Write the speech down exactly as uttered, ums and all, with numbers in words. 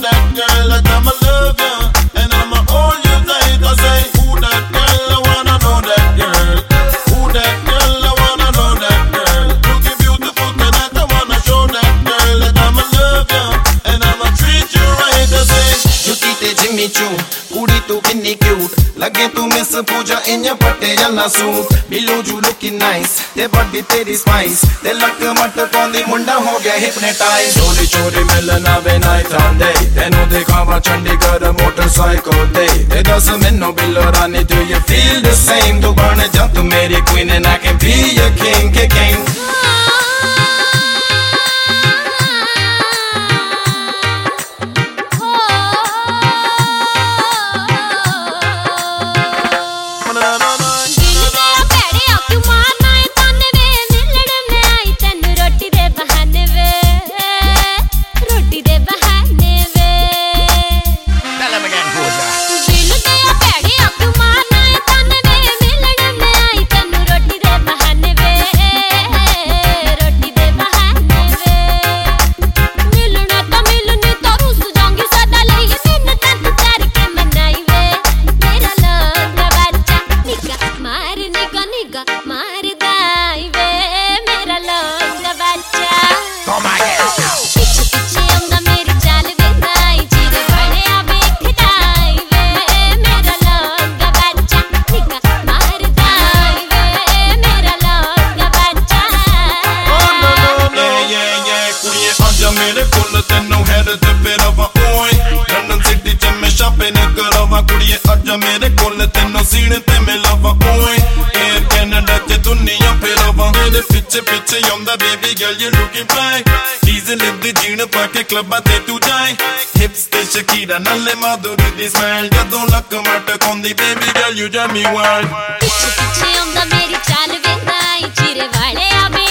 that girl that I'ma love ya, and I'ma hold you tight. I say, who that girl? I wanna know that girl. Who that girl? I wanna know that girl. Looking beautiful tonight, I wanna show that girl that I'ma love ya, and I'ma treat you right. I say, जुती ते जिम्मी चू कुड़ी तू किन्नी cute लगे तू miss पूजा इन्या पट्टे जल्ला suit बिलो जू लुकिंग नाइस ते बॉडी तेरी स्पाइस ते लक मट कौंदी मुंडा हो गया हिप्नोटाइज चोरी चोरी मिलना वे नाइट ऑन डे तेनू दिखावा चंडीगढ़ मोटरसाइकिल ते ते दस मैनू बिलो रानी do you feel the same तू बन जा तू मेरी queen and I can be your king के king मेरे कोल तेनू हैड ते मेरा वा ओए लंदन सिटी च मैं शॉपिंग करावा कुड़िए आजा मेरे कोल तेनू सीने ते मिला वा ओए एयर कनाडा च दुनिया फेरावा मेरे पीछे पीछे आंदा baby girl you looking fly Diesel दी जीन पाके क्लबां ते तू जाए हिप्स ते शकीरा नाले माधुरी दी स्माइल जदों लक मट कोंदी baby girl you drive me wild पीछे पीछे आंदा मेरी चाल वे नाई चिरे वाले आ